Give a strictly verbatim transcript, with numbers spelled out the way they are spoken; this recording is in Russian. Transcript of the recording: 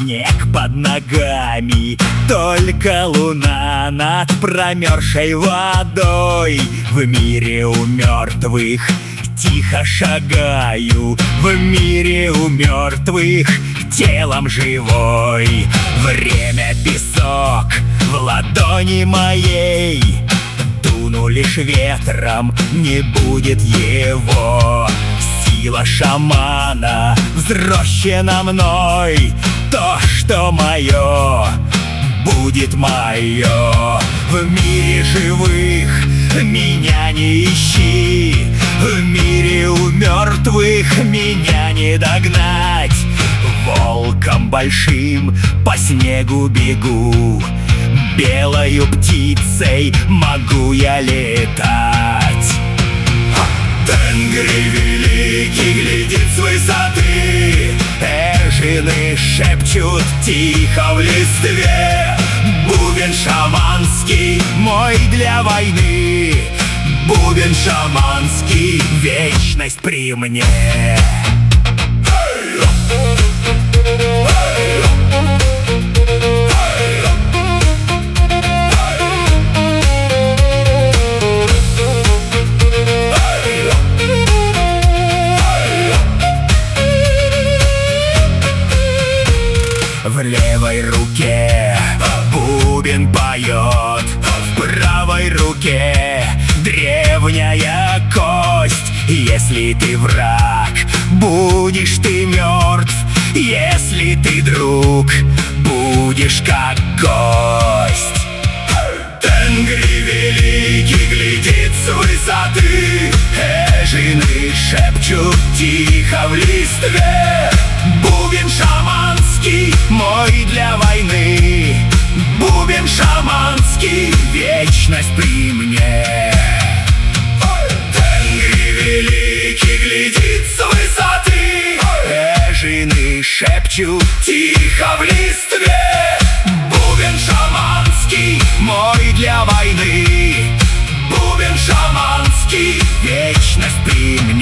снег под ногами, только луна над промерзшей водой. В мире у мертвых тихо шагаю, в мире у мертвых телом живой. Время песок в ладони моей, дуну лишь ветром, не будет его. Сила шамана взрощена мной, то, что мое, будет мое. В мире живых меня не ищи, в мире у мертвых меня не догнать. Волком большим по снегу бегу, белою птицей могу я летать. Тенгри великий глядит с высоты, эжины шепчут тихо в листве. Бубен шаманский мой для войны, бубен шаманский, вечность при мне. В левой руке бубен поет, в правой руке древняя кость. Если ты враг, будешь ты мертв, если ты друг, будешь как гость. Тенгри великий глядит с высоты, эжины шепчут тихо в листве. Бубен шаманский мой для войны, бубен шаманский, вечность при мне. Тенгри великий глядит с высоты, эжины шепчут тихо в листве. Бубен шаманский мой для войны, бубен шаманский, вечность при мне.